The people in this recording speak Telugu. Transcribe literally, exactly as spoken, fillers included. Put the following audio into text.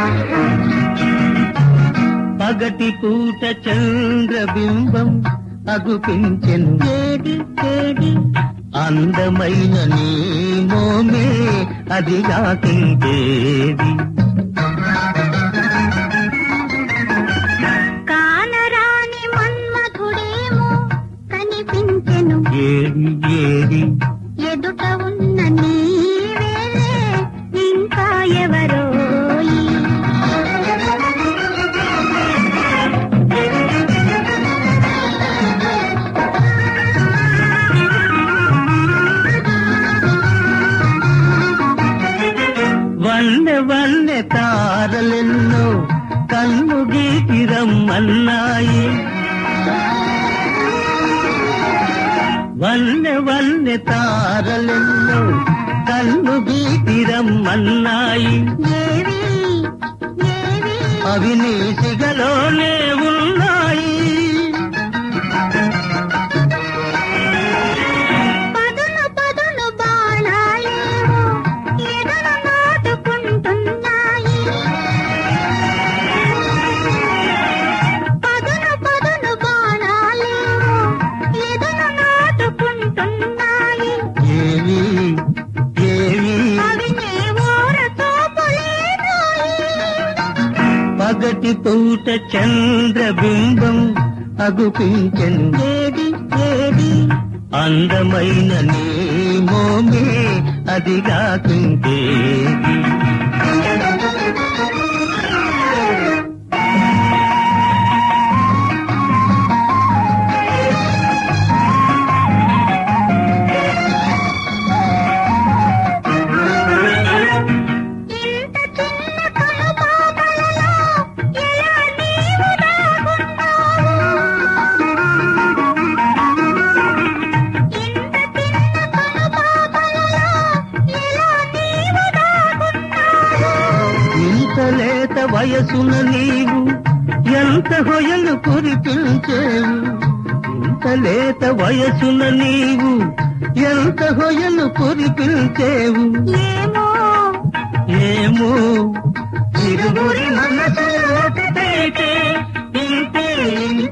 పగటి పూట చంద్రబింబం అగుపించెను ఏడి ఏడి అందమైన నీ మోమే అది రాకించేది కానరాని మన్మధుడేమో కనిపించెను ఏడి ఏడి ఎదుట ఉన్న నీవేలే ఇంకా ఎవరోయి వన్నె వన్నె తారలెన్నో కన్ను గీకి రమ్మన్నాయి వన్నె వన్నె తారలెన్నో కన్ను గీకి రమ్మన్నాయి ఏవి ఏవి అవి నీ సిగలోనే ఉన్నాయి పదును పదును బాణాలేమో ఎదను నాటుకుంటున్నాయి పదును పదును బాణాలేమో ఎదను నాటుకుంటున్నాయి ఏవి ఏవి అవి నీ ఊర తోపులేనోయి పగటి పూట చంద్రబింబం అగుపించెను ఏది ఏది అందమైన నీ మోమే అది రాకించేది ఇంత చిన్న కనుపాపలలో ఎలా నీవు దాగున్నావు ఇంత చిన్న కనుపాపలలో ఎలా నీవు దాగున్నావు ఇంత లేత వయసున నీవు ఎంత హొయలు కురిపించేవు ఇంత లేత వయసున నీవు ఎంత హొయలు కురిపించేవు ఏమో ఏమో ఇరువురి మనసు ఒకటైతే ఇంతే